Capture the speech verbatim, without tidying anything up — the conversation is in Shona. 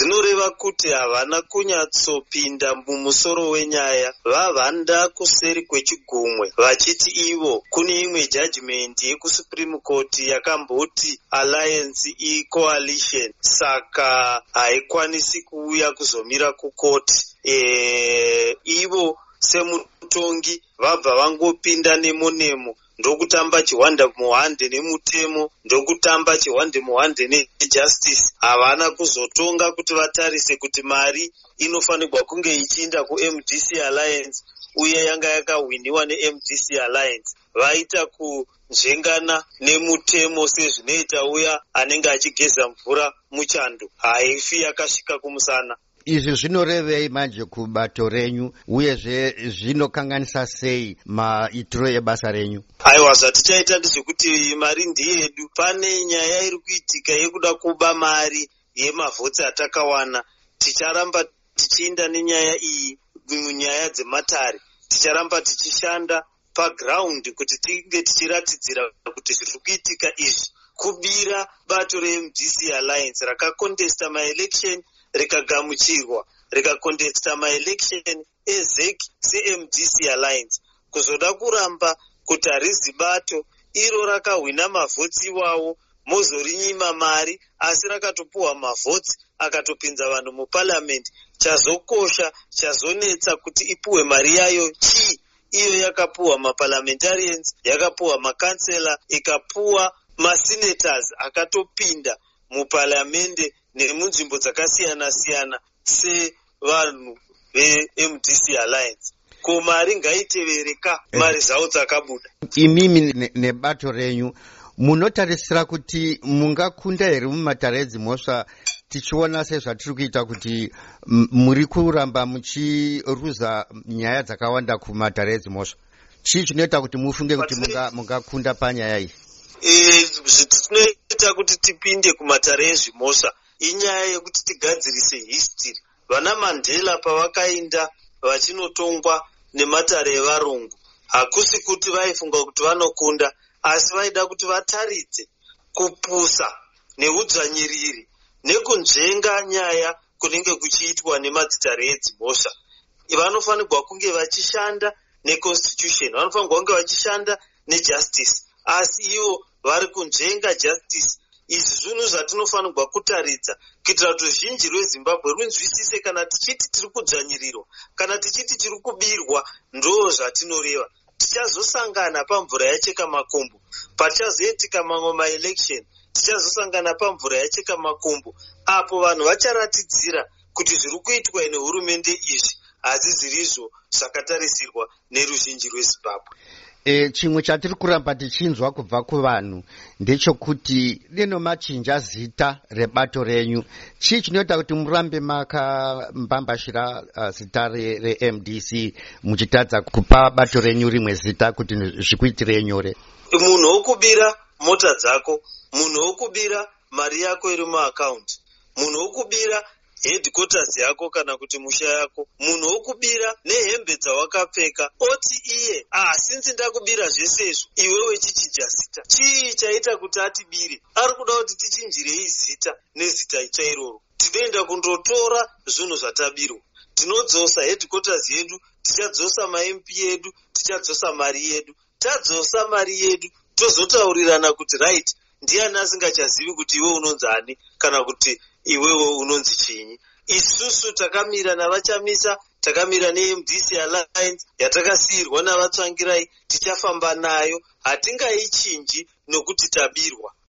zvinoreva kuti havana kunyatsopinda mumusoro wenyaya. Vavhanda kuseri kwechigumwe vachiti ivo kune imwe judgment yekusupreme court yakamboti alliance i-coalition, saka haikwanisi kuuya kuzomira kukoti. E, ivo semutongi vabva vangopinda nemo nemo ndokutamba chihwanda muhwande nemutemo, ndokutamba chihwande muhwande nejustice. Havana kuzotonga kuti vatarise kuti mari inofanirwa kunge ichiinda ku-M D C Alliance uye yanga yakahwiniwa ne-M D C Alliance. Vaita kunzvengana nemutemo sezvinoita uya anenge achigeza mvura muchando, haifi yakasvika kumusana. Izvi zvinorevei manje kubato renyu uyezve zvinokanganisa sei maitiro ebasa renyu? Aiwa, zvatichaita ndezvekuti mari ndiyedu. Pane nyaya iri kuitika yekuda kuba mari yemavhotsi atakawana. Ticharamba tichiinda nenyaya iyi munyaya dzematare. Ticharamba tichishanda paground kuti tinge tichiratidzira kuti zviri kuitika izvi kubira bato re-M D C Alliance rakakontesta maelection rikagamuchirwa, rikakontesta maelection ezec se-M D C Alliance, kuzoda kuramba kuti harizi bato iro rakahwina mavhotsi iwawo mozorinyima mari, asi rakatopuwa mavhotsi akatopinza vanhu muparliament. Chazokosha, chazonetsa kuti ipuwe mari yayo chii? Iyo yakapuwa maparliamentarians, yakapuwa makansela, ikapuwa masenators akatopinda muparliamente nemunzvimbo dzakasiyana siyana sevanhu ve-M D C Alliance. Ko mari ngaitevereka mari zvawo dzakabuda. Imimi nebato renyu munotarisira kuti mungakunda here mumatare edzimhosva, tichiona sezvatiri kuita kuti muri kuramba muchiruza nyaya dzakawanda kumatare edzimhosva? Chii chinoita kuti mufunge kuti mungakunda panyaya iyi? E, zvinoita kuti tipinde kumatare ezvimhosva inyaya yekuti tigadzirise history. Vana Mandela pavakainda vachinotongwa nematare evarungu, hakusi kuti vaifunga kuti vanokunda, asi vaida kuti vataridze kupusa neudzvanyiriri nekunzvenga nyaya kunenge kuchiitwa nemadzitare edzimhosva. Vanofanirwa kunge vachishanda neconstitution, vanofanirwa kunge vachishanda nejustice, asi ivo vari kunzvenga justice. Izvi zvinhu zvatinofanirwa kutaridza kuitira kuti ruzhinji rweZimbabwe runzwisise kana tichiti tiri kudzvanyirirwa, kana tichiti tiri kubirwa, ndo zvatinoreva. Tichazosangana pamvura yacheka makumbo, pachazoitika mamwe maelection, tichazosangana pamvura yacheka makumbo, apo vanhu vacharatidzira kuti zviri kuitwa nehurumende izvi hasi zvirizvo zvakatarisirwa neruzhinji rweZimbabwe. E, chimwe chatiri kuramba tichinzwa kubva kuvanhu ndechekuti rinomachinja zita rebato renyu. Chii chinoita kuti murambe makambambashira uh, zita re-M D C muchitadza kupa bato renyu rimwe zita kuti zvikuitire nyore? Munhu wokubira mota dzako, munhu wokubira mari yako iri muaccount, munhu wokubira headquarters yako kana kuti musha yako, munhu wokubira nehembe dzawakapfeka, oti iye ah sinzi ndakubira zvese izvo iwewe chichija zita. Chii chaita kuti atibire? Ari kuda kuti tichinjirei zita nezita chairoro. Tinoenda kundotora zvinhu zvatabirwa, tinodzosa headquarters yedu, tichadzosa ma-M P yedu, tichadzosa mari yedu. Tadzosa mari yedu tozotaurirana kuti right, ndiani asingachazivi kuti iwe unonzi ani kana kuti iwewe unonzi chinyi. Isusu takamira navachamisa, takamira ne-M D C Alliance yatakasiyirwa navatsvangirai, tichafamba nayo, hatingaichinji nokuti tabirwa.